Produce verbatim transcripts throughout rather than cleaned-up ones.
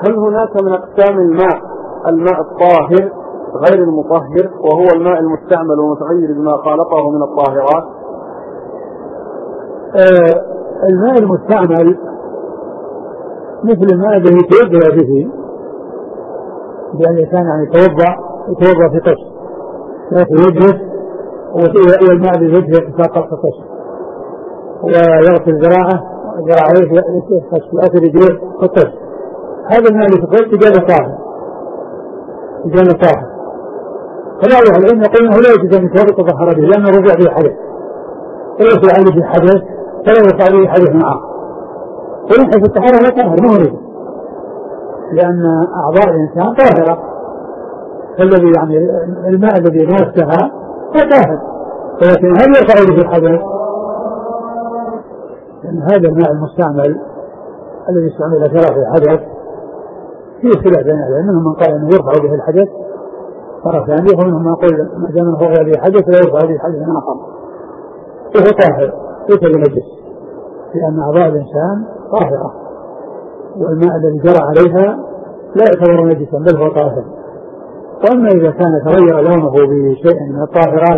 هل هناك من أقسام الماء الماء الطاهر غير المطهر وهو الماء المستعمل ومتغير بما خالطه من الطاهرات؟ آه الماء المستعمل مثل الماء الذي يتوضأ به، لأن الإنسان يعني يتوضأ يتوضأ في طش ويجلس، والماء الذي يجلس يتساقط في طش ويغسل ذراعه ذراعيه ويأكل رجليه في الطش. هذا الماء اللي في الطش يجعله طاهر يجعله طاهر. فبعض أهل العلم يقول انه لا يجوز ان يتوضا طهر به لانه رجع به حدث، وليس عليه به حدث فلا يقع به حدث معه، وليس في الطهارة لا طاهر ما هو، لان اعضاء الانسان طاهره، فالذي يعني الماء الذي نفسها هو طاهر، ولكن هل يقع به الحدث؟ لان هذا الماء المستعمل الذي يستعمل في رفع الحدث فيه خلاف بين العلماء، منهم من قال انه يرفع به الحدث مرة ثانية، ومنهم من يقول ما دام هو به حدث لا يرفع به حدث آخر، وهو طاهر ليس بنجس، لأن أعضاء الإنسان طاهرة، والماء الذي جرى عليها لا يعتبر نجسا بل هو طاهر. وأما إذا كان تغير لونه بشيء من الطاهرات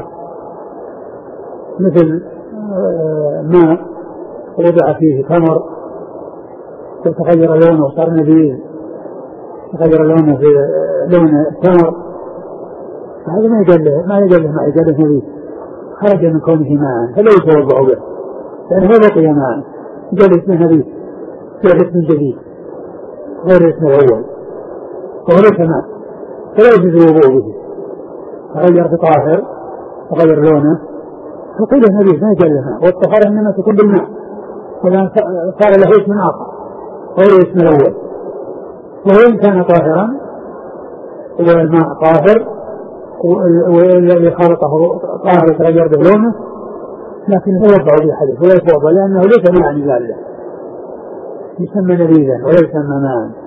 مثل ماء وضع فيه تمر وتغير لونه وصار نبيذ، تغير لونه في لون التمر، هذا ما يجله ما يجله ما يجله نبيذ، خرج من كونه ماء فلا يتوضأ به، لأنه لا بقي ماء، جل اسمه نبيذ في اسم جديد غير اسم الأول وهو ليس ماء فلا يجوز الوضوء به، تغير في طاهر تغير لونه فقيل نبيذ ما يجله ماء، والطهارة إنما تكون بالماء، ولأن صار له اسم آخر غير اسم الأول. وإن كان طاهرا والماء طاهر والذي خلطه طاهر يتغير بلونه، لكن لا يرفع به حدث ولا يتوضأ، لأنه ليس ماء ذلك، يسمى نبيذا ولا يسمى ماء.